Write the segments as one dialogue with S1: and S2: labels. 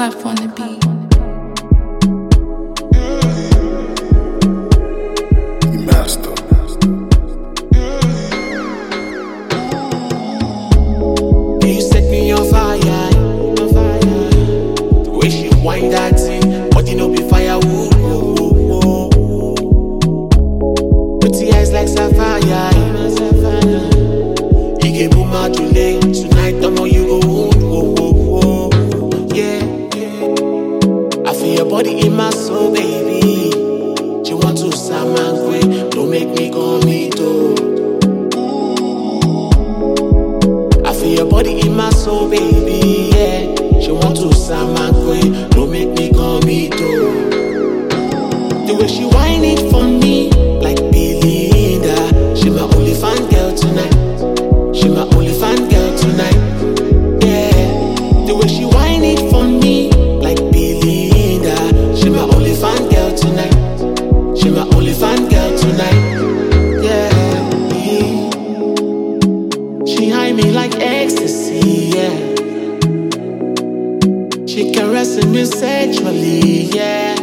S1: Hype on the beat.
S2: Master.
S3: You set me on fire, the way she wind that thing, body no be firewood. Pretty eyes like sapphire. You can boom out today, tonight the more you go wound. Yeah, I feel your body in my soul, baby. She want to salmon quick, don't make me go me too. I feel your body in my soul, baby, yeah. She want to salmon quick, don't make me go me too. The way she whine it for me, like Belinda. She my only fan girl tonight. She my only fan girl tonight. Yeah, the way she whine it for me, like Belinda. She my only fan girl tonight. She my only fan girl tonight. Yeah, she high me like ecstasy. Yeah, she caressing me sexually. Yeah,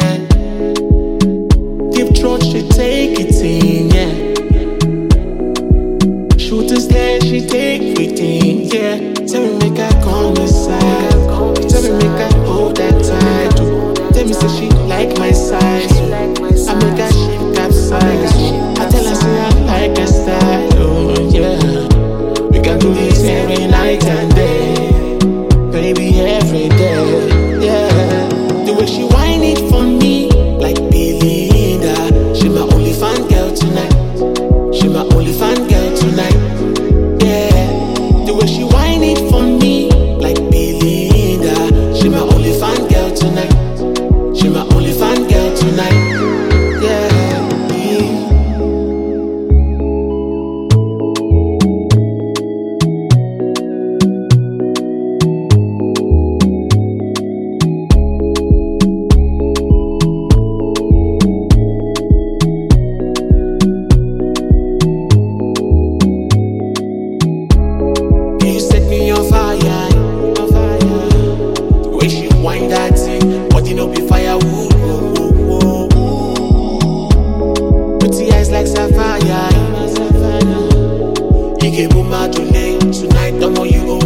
S3: deep throat she take it in. Yeah, shooting stare she take everything. Yeah, tell me make I come inside. Tell me make I hold that tight. Tell me say she like my size. I make her ship capsize. I tell her say I like her style. Oh yeah, we can do this every night and day, baby, every day. Yeah, the way she whine it for me, like Belinda. She my only fan girl tonight. She my only fan girl tonight. Yeah, the way she whine it for me, like Belinda. She my only fan girl tonight. She my only fan girl tonight. Yeah. You set me on fire, the way she wind that thing, body no be firewood. Pretty eyes like sapphire. You can boom out today, tonight the more you go